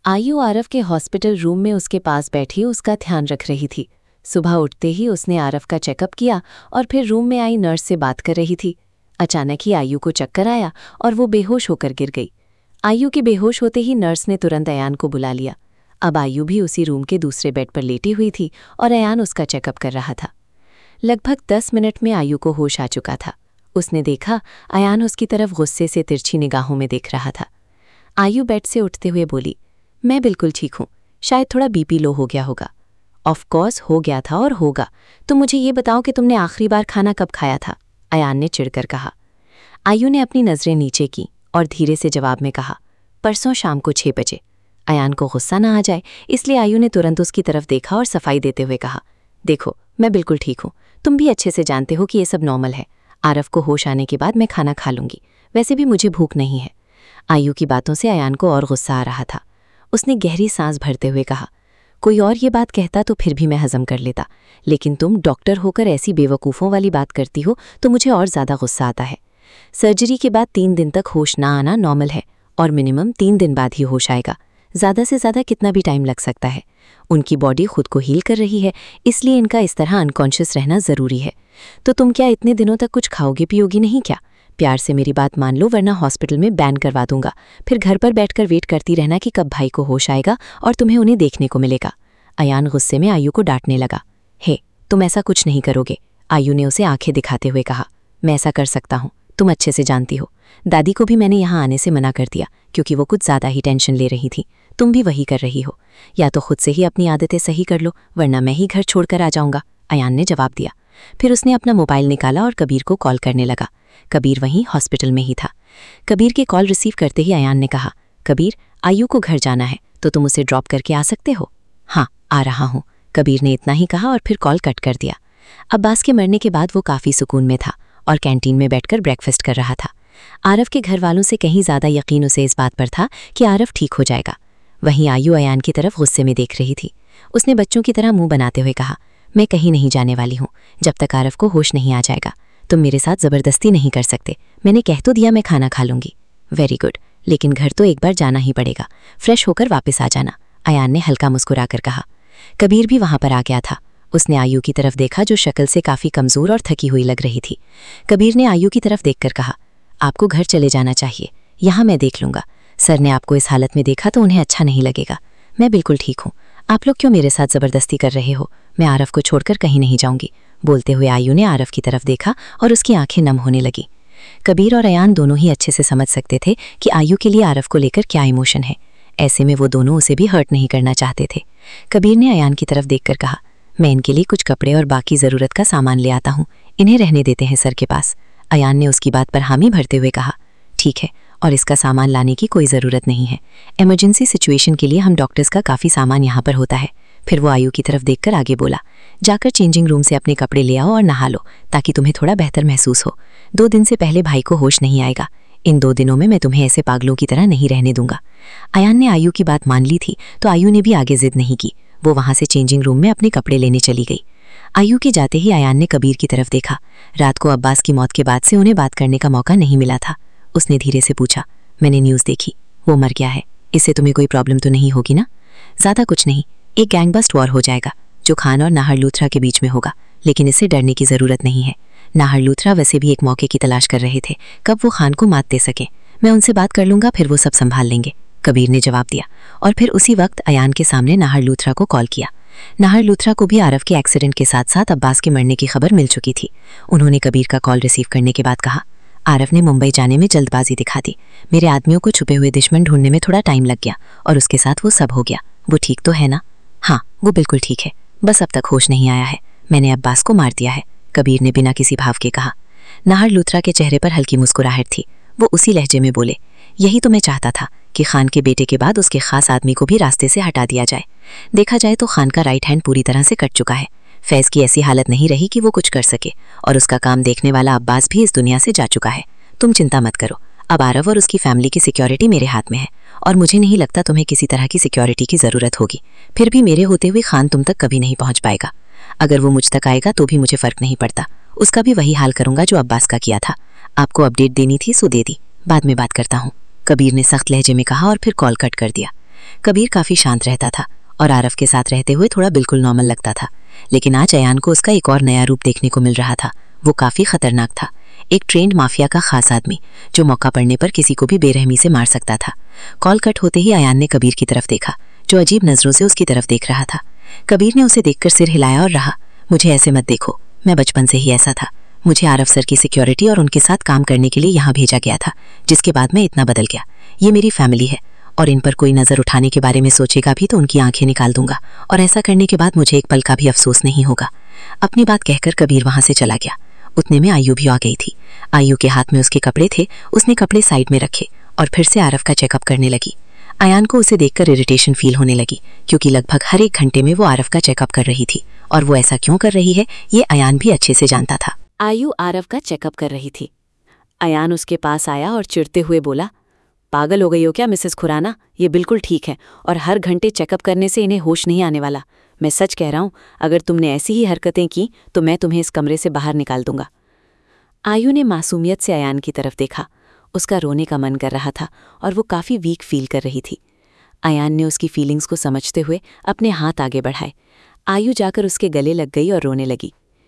आयु आरव के hospital room में उसके पास बैठी उसका ध्यान रख रही थी। सुबह उठते ही उसने आरव का चेकअप किया और फिर रूम में आई नर्स से बात कर रही थी। अचानक ही आयु को चक्कर आया और वो बेहोश होकर गिर गई। आयु के बेहोश होते ही नर्स ने तुरंत अयान को बुला लिया। अब आयु भी उसी रूम के दूसरे बेड पर लेटी हुई थी और अयान उसका चेकअप कर रहा था। लगभग 10 मिनट में आयु को होश आ चुका था। उसने देखा अयान उसकी तरफ गुस्से से तिरछी निगाहों में देख रहा था। आयु बेड से उठते हुए बोली, मैं बिल्कुल ठीक हूँ, शायद थोड़ा बीपी लो हो गया होगा। ऑफ कोर्स हो गया था और होगा। तो मुझे ये बताओ कि तुमने आखिरी बार खाना कब खाया था? अयान ने चिढ़कर कहा। आयु ने अपनी नज़रें नीचे की और धीरे से जवाब में कहा, परसों शाम को 6 बजे। अयान को गुस्सा ना आ जाए इसलिए आयु ने तुरंत उसकी तरफ देखा और सफाई देते हुए कहा, देखो मैं बिल्कुल ठीक हूँ, तुम भी अच्छे से जानते हो कि ये सब नॉर्मल है। आरव को होश आने के बाद मैं खाना खा लूँगी, वैसे भी मुझे भूख नहीं है। आयु की बातों से अयान को और गुस्सा आ रहा था। उसने गहरी सांस भरते हुए कहा, कोई और ये बात कहता तो फिर भी मैं हजम कर लेता, लेकिन तुम डॉक्टर होकर ऐसी बेवकूफ़ों वाली बात करती हो तो मुझे और ज़्यादा गुस्सा आता है। सर्जरी के बाद 3 दिन तक होश ना आना नॉर्मल है और मिनिमम 3 दिन बाद ही होश आएगा। ज़्यादा से ज़्यादा कितना भी टाइम लग सकता है। उनकी बॉडी खुद को हील कर रही है, इसलिए इनका इस तरह अनकॉन्शियस रहना ज़रूरी है। तो तुम क्या इतने दिनों तक कुछ खाओगे पियोगी नहीं क्या? प्यार से मेरी बात मान लो, वरना हॉस्पिटल में बैन करवा दूंगा। फिर घर पर बैठकर वेट करती रहना कि कब भाई को होश आएगा और तुम्हें उन्हें देखने को मिलेगा। अयान गुस्से में आयु को डांटने लगा। हे, तुम ऐसा कुछ नहीं करोगे, आयु ने उसे आंखें दिखाते हुए कहा। मैं ऐसा कर सकता हूँ, तुम अच्छे से जानती हो। दादी को भी मैंने यहाँ आने से मना कर दिया क्योंकि वो कुछ ज़्यादा ही टेंशन ले रही थी। तुम भी वही कर रही हो, या तो खुद से ही अपनी आदतें सही कर लो वरना मैं ही घर छोड़कर आ जाऊँगा, अयान ने जवाब दिया। फिर उसने अपना मोबाइल निकाला और कबीर को कॉल करने लगा। कबीर वहीं हॉस्पिटल में ही था। कबीर की कॉल रिसीव करते ही अयान ने कहा, कबीर, आयु को घर जाना है तो तुम उसे ड्रॉप करके आ सकते हो? हाँ, आ रहा हूँ, कबीर ने इतना ही कहा और फिर कॉल कट कर दिया। अब्बास के मरने के बाद वो काफ़ी सुकून में था और कैंटीन में बैठकर ब्रेकफास्ट कर रहा था। आरव के घर वालों से कहीं ज़्यादा यकीन उसे इस बात पर था कि आरव ठीक हो जाएगा। वहीं आयु अयान की तरफ गुस्से में देख रही थी। उसने बच्चों की तरह मुंह बनाते हुए कहा, मैं कहीं नहीं जाने वाली हूँ जब तक आरव को होश नहीं आ जाएगा। तुम मेरे साथ ज़बरदस्ती नहीं कर सकते। मैंने कह तो दिया मैं खाना खा लूँगी। वेरी गुड, लेकिन घर तो एक बार जाना ही पड़ेगा। फ्रेश होकर वापस आ जाना, अयान ने हल्का मुस्कुराकर कहा। कबीर भी वहाँ पर आ गया था। उसने आयु की तरफ देखा जो शक्ल से काफ़ी कमज़ोर और थकी हुई लग रही थी। कबीर ने आयु की तरफ देखकर कहा, आपको घर चले जाना चाहिए, यहाँ मैं देख लूँगा। सर ने आपको इस हालत में देखा तो उन्हें अच्छा नहीं लगेगा। मैं बिल्कुल ठीक हूँ, आप लोग क्यों मेरे साथ ज़बरदस्ती कर रहे हो? मैं आरव को छोड़कर कहीं नहीं जाऊँगी। बोलते हुए आयु ने आरव की तरफ देखा और उसकी आंखें नम होने लगी। कबीर और अयान दोनों ही अच्छे से समझ सकते थे कि आयु के लिए आरव को लेकर क्या इमोशन है। ऐसे में वो दोनों उसे भी हर्ट नहीं करना चाहते थे। कबीर ने अयान की तरफ देखकर कहा, मैं इनके लिए कुछ कपड़े और बाकी ज़रूरत का सामान ले आता हूँ, इन्हें रहने देते हैं सर के पास। अयान ने उसकी बात पर हामी भरते हुए कहा, ठीक है, और इसका सामान लाने की कोई ज़रूरत नहीं है। इमरजेंसी सिचुएशन के लिए हम डॉक्टर्स का काफ़ी सामान यहाँ पर होता है। फिर वो आयु की तरफ देखकर आगे बोला, जाकर चेंजिंग रूम से अपने कपड़े ले आओ और नहा लो ताकि तुम्हें थोड़ा बेहतर महसूस हो। 2 दिन से पहले भाई को होश नहीं आएगा। इन 2 दिनों में मैं तुम्हें ऐसे पागलों की तरह नहीं रहने दूंगा। अयान ने आयु की बात मान ली थी तो आयु ने भी आगे जिद नहीं की। वो वहाँ से चेंजिंग रूम में अपने कपड़े लेने चली गई। आयु के जाते ही अयान ने कबीर की तरफ देखा। रात को अब्बास की मौत के बाद से उन्हें बात करने का मौका नहीं मिला था। उसने धीरे से पूछा, मैंने न्यूज़ देखी, वो मर गया है, इससे तुम्हें कोई प्रॉब्लम तो नहीं होगी ना? ज़्यादा कुछ नहीं, एक गैंगबस्ट वॉर हो जाएगा जो खान और नाहर लूथरा के बीच में होगा, लेकिन इससे डरने की ज़रूरत नहीं है। नाहर लूथरा वैसे भी एक मौके की तलाश कर रहे थे कब वो खान को मात दे सके। मैं उनसे बात कर लूँगा, फिर वो सब संभाल लेंगे, कबीर ने जवाब दिया। और फिर उसी वक्त अयान के सामने नाहर लूथरा को कॉल किया। नाहर लूथरा को भी आरव के एक्सीडेंट के साथ साथ अब्बास के मरने की खबर मिल चुकी थी। उन्होंने कबीर का कॉल रिसीव करने के बाद कहा, आरव ने मुंबई जाने में जल्दबाजी दिखा दी। मेरे आदमियों को छुपे हुए दुश्मन ढूंढने में थोड़ा टाइम लग गया और उसके साथ वो सब हो गया। वो ठीक तो है ना? हाँ, वो बिल्कुल ठीक है, बस अब तक होश नहीं आया है। मैंने अब्बास को मार दिया है, कबीर ने बिना किसी भाव के कहा। नाहर लूथरा के चेहरे पर हल्की मुस्कुराहट थी। वो उसी लहजे में बोले, यही तो मैं चाहता था कि खान के बेटे के बाद उसके खास आदमी को भी रास्ते से हटा दिया जाए। देखा जाए तो खान का राइट हैंड पूरी तरह से कट चुका है। फैज़ की ऐसी हालत नहीं रही कि वो कुछ कर सके और उसका काम देखने वाला अब्बास भी इस दुनिया से जा चुका है। तुम चिंता मत करो, अब आरव और उसकी फैमिली की सिक्योरिटी मेरे हाथ में है और मुझे नहीं लगता तुम्हें किसी तरह की सिक्योरिटी की ज़रूरत होगी। फिर भी मेरे होते हुए खान तुम तक कभी नहीं पहुंच पाएगा। अगर वो मुझ तक आएगा तो भी मुझे फ़र्क नहीं पड़ता, उसका भी वही हाल करूंगा जो अब्बास का किया था। आपको अपडेट देनी थी सो दे दी, बाद में बात करता हूँ, कबीर ने सख्त लहजे में कहा और फिर कॉल कट कर दिया। कबीर काफ़ी शांत रहता था और आरव के साथ रहते हुए थोड़ा बिल्कुल नॉर्मल लगता था, लेकिन आज अयान को उसका एक और नया रूप देखने को मिल रहा था। वो काफ़ी खतरनाक था, एक ट्रेंड माफिया का खास आदमी जो मौका पड़ने पर किसी को भी बेरहमी से मार सकता था। कॉल कट होते ही अयान ने कबीर की तरफ देखा, जो अजीब नज़रों से उसकी तरफ देख रहा था। कबीर ने उसे देखकर सिर हिलाया और रहा, मुझे ऐसे मत देखो, मैं बचपन से ही ऐसा था। मुझे आरव सर की सिक्योरिटी और उनके साथ काम करने के लिए यहाँ भेजा गया था, जिसके बाद मैं इतना बदल गया। ये मेरी फैमिली है और इन पर कोई नज़र उठाने के बारे में सोचेगा भी तो उनकी आंखें निकाल दूंगा, और ऐसा करने के बाद मुझे एक पल का भी अफसोस नहीं होगा। अपनी बात कहकर कबीर वहां से चला गया। उतने में आयु भी आ गई थी। आयु के हाथ में उसके कपड़े थे, उसने कपड़े साइड में रखे और फिर से आरव का चेकअप करने लगी। अयान को उसे देखकर इरिटेशन फील होने लगी, क्योंकि लगभग हर एक घंटे में वो आरव का चेकअप कर रही थी, और वो ऐसा क्यों कर रही है ये अयान भी अच्छे से जानता था। आयु आरव का चेकअप कर रही थी। अयान उसके पास आया और चिढ़ते हुए बोला, पागल हो गई हो क्या मिसेस खुराना? ये बिल्कुल ठीक है, और हर घंटे चेकअप करने से इन्हें होश नहीं आने वाला। मैं सच कह रहा हूँ, अगर तुमने ऐसी ही हरकतें की तो मैं तुम्हें इस कमरे से बाहर निकाल दूंगा। आयु ने मासूमियत से अयान की तरफ देखा। उसका रोने का मन कर रहा था और वो काफ़ी वीक फील कर रही थी। अयान ने उसकी फीलिंग्स को समझते हुए अपने हाथ आगे बढ़ाए। आयु जाकर उसके गले लग गई और रोने लगी।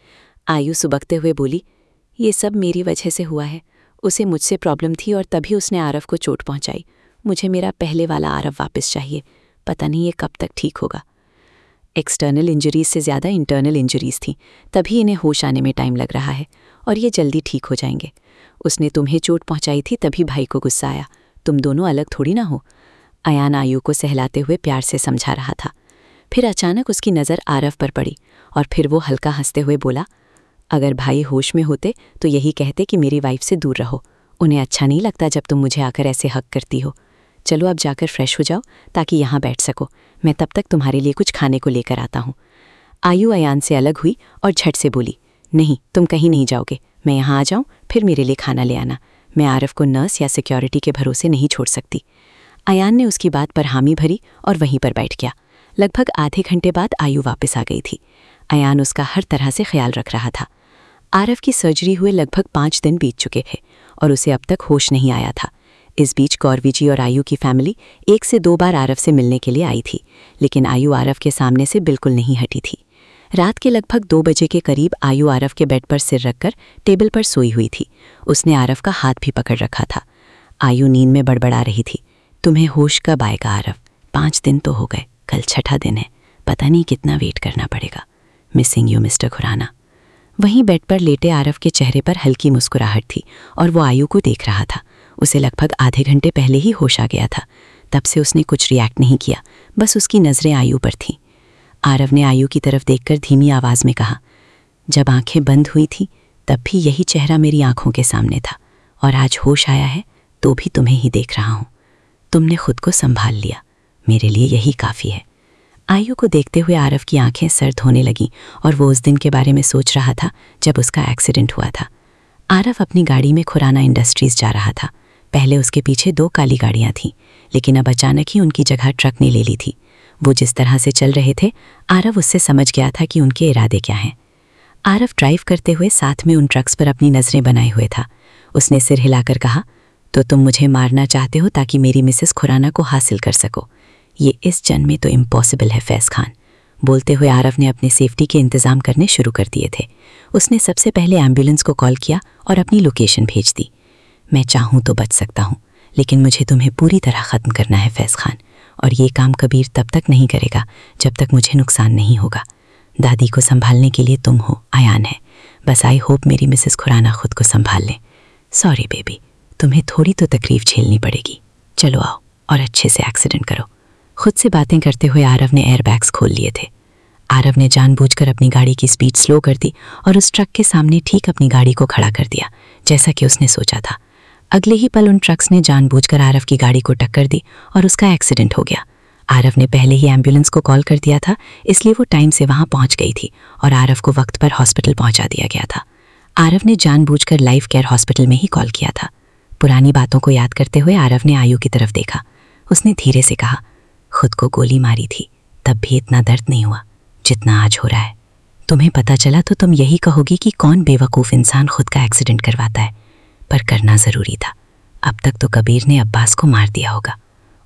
आयु सुबकते हुए बोली, ये सब मेरी वजह से हुआ है। उसे मुझसे प्रॉब्लम थी और तभी उसने आरव को चोट पहुंचाई। मुझे मेरा पहले वाला आरव वापस चाहिए। पता नहीं ये कब तक ठीक होगा। एक्सटर्नल इंजरीज से ज़्यादा इंटरनल इंजरीज थी, तभी इन्हें होश आने में टाइम लग रहा है, और ये जल्दी ठीक हो जाएंगे। उसने तुम्हें चोट पहुंचाई थी तभी भाई को गुस्सा आया, तुम दोनों अलग थोड़ी ना हो। अयान आयु को सहलाते हुए प्यार से समझा रहा था। फिर अचानक उसकी नज़र आरव पर पड़ी और फिर वो हल्का हंसते हुए बोला, अगर भाई होश में होते तो यही कहते कि मेरी वाइफ से दूर रहो। उन्हें अच्छा नहीं लगता जब तुम मुझे आकर ऐसे हक करती हो। चलो अब जाकर फ्रेश हो जाओ ताकि यहाँ बैठ सको। मैं तब तक तुम्हारे लिए कुछ खाने को लेकर आता हूँ। आयु अयान से अलग हुई और झट से बोली, नहीं, तुम कहीं नहीं जाओगे। मैं यहाँ आ जाऊँ फिर मेरे लिए खाना ले आना। मैं आरव को नर्स या सिक्योरिटी के भरोसे नहीं छोड़ सकती। अयान ने उसकी बात पर हामी भरी और वहीं पर बैठ गया। लगभग आधे घंटे बाद आयु वापस आ गई थी। अयान उसका हर तरह से ख्याल रख रहा था। आरव की सर्जरी हुए लगभग 5 दिन बीत चुके थे और उसे अब तक होश नहीं आया था। इस बीच गौरवी जी और आयु की फैमिली 1 से 2 बार आरव से मिलने के लिए आई थी, लेकिन आयु आरव के सामने से बिल्कुल नहीं हटी थी। रात के लगभग 2 बजे के करीब आयु आरव के बेड पर सिर रखकर टेबल पर सोई हुई थी। उसने आरव का हाथ भी पकड़ रखा था। आयु नींद में बड़बड़ा रही थी, तुम्हें होश कब आएगा आरव? 5 दिन तो हो गए, कल 6ठा दिन है। पता नहीं कितना वेट करना पड़ेगा। Missing you mister Khurana. वहीं बेड पर लेटे आरव के चेहरे पर हल्की मुस्कुराहट थी और वो आयु को देख रहा था। उसे लगभग आधे घंटे पहले ही होश आ गया था। तब से उसने कुछ रिएक्ट नहीं किया, बस उसकी नज़रें आयु पर थीं। आरव ने आयु की तरफ देखकर धीमी आवाज़ में कहा, जब आंखें बंद हुई थी तब भी यही चेहरा मेरी आंखों के सामने था, और आज होश आया है तो भी तुम्हें ही देख रहा हूँ। तुमने खुद को संभाल लिया, मेरे लिए यही काफ़ी है। आयु को देखते हुए आरव की आंखें सर्द होने लगीं और वो उस दिन के बारे में सोच रहा था जब उसका एक्सीडेंट हुआ था। आरव अपनी गाड़ी में खुराना इंडस्ट्रीज़ जा रहा था। पहले उसके पीछे 2 काली गाड़ियाँ थीं, लेकिन अब अचानक ही उनकी जगह ट्रक ने ले ली थी। वो जिस तरह से चल रहे थे, आरव उससे समझ गया था कि उनके इरादे क्या हैं। आरव ड्राइव करते हुए साथ में उन ट्रक्स पर अपनी नज़रें बनाए हुए था। उसने सिर हिलाकर कहा, तो तुम मुझे मारना चाहते हो ताकि मेरी मिसेस खुराना को हासिल कर सको? ये इस जन्म में तो इम्पॉसिबल है फैज़ खान। बोलते हुए आरव ने अपने सेफ्टी के इंतज़ाम करने शुरू कर दिए थे। उसने सबसे पहले एम्बुलेंस को कॉल किया और अपनी लोकेशन भेज दी। मैं चाहूँ तो बच सकता हूँ, लेकिन मुझे तुम्हें पूरी तरह ख़त्म करना है फैज़ खान, और ये काम कबीर तब तक नहीं करेगा जब तक मुझे नुकसान नहीं होगा। दादी को संभालने के लिए तुम हो, अयान है। बस आई होप मेरी मिसेस खुराना खुद को संभाल लें। सॉरी बेबी, तुम्हें थोड़ी तो तकलीफ झेलनी पड़ेगी। चलो आओ और अच्छे से एक्सीडेंट करो। खुद से बातें करते हुए आरव ने एयरबैग्स खोल लिए थे। आरव ने जानबूझकर अपनी गाड़ी की स्पीड स्लो कर दी और उस ट्रक के सामने ठीक अपनी गाड़ी को खड़ा कर दिया, जैसा कि उसने सोचा था। अगले ही पल उन ट्रक्स ने जानबूझकर आरव की गाड़ी को टक्कर दी और उसका एक्सीडेंट हो गया। आरव ने पहले ही एम्बुलेंस को कॉल कर दिया था, इसलिए वो टाइम से वहां पहुंच गई थी और आरव को वक्त पर हॉस्पिटल पहुंचा दिया गया था। आरव ने जानबूझकर लाइफ केयर हॉस्पिटल में ही कॉल किया था। पुरानी बातों को याद करते हुए आरव ने आयु की तरफ देखा। उसने धीरे से कहा, खुद को गोली मारी थी तब भी इतना दर्द नहीं हुआ जितना आज हो रहा है। तुम्हें पता चला तो तुम यही कहोगी कि कौन बेवकूफ़ इंसान खुद का एक्सीडेंट करवाता है, पर करना ज़रूरी था। अब तक तो कबीर ने अब्बास को मार दिया होगा,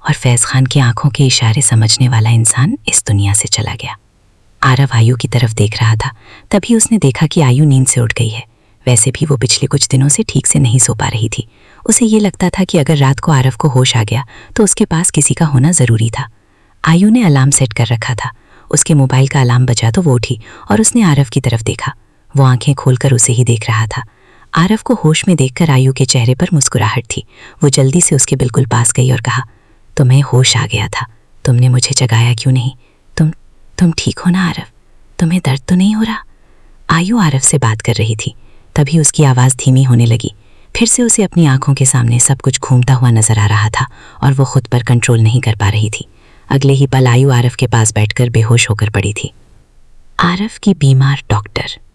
और फैज़ खान की आंखों के इशारे समझने वाला इंसान इस दुनिया से चला गया। आरव आयु की तरफ देख रहा था, तभी उसने देखा कि आयु नींद से उठ गई है। वैसे भी वो पिछले कुछ दिनों से ठीक से नहीं सो पा रही थी। उसे ये लगता था कि अगर रात को आरव को होश आ गया तो उसके पास किसी का होना ज़रूरी था। आयु ने अलार्म सेट कर रखा था। उसके मोबाइल का अलार्म बजा तो वो उठी और उसने आरव की तरफ देखा। वो आंखें खोलकर उसे ही देख रहा था। आरव को होश में देखकर आयु के चेहरे पर मुस्कुराहट थी। वो जल्दी से उसके बिल्कुल पास गई और कहा, तुम्हें होश आ गया था, तुमने मुझे जगाया क्यों नहीं? तुम ठीक हो ना आरव? तुम्हें दर्द तो नहीं हो रहा? आयु आरव से बात कर रही थी, तभी उसकी आवाज़ धीमी होने लगी। फिर से उसे अपनी आंखों के सामने सब कुछ घूमता हुआ नजर आ रहा था और वो खुद पर कंट्रोल नहीं कर पा रही थी। अगले ही पल आयु आरव के पास बैठकर बेहोश होकर पड़ी थी। आरव की बीमार डॉक्टर।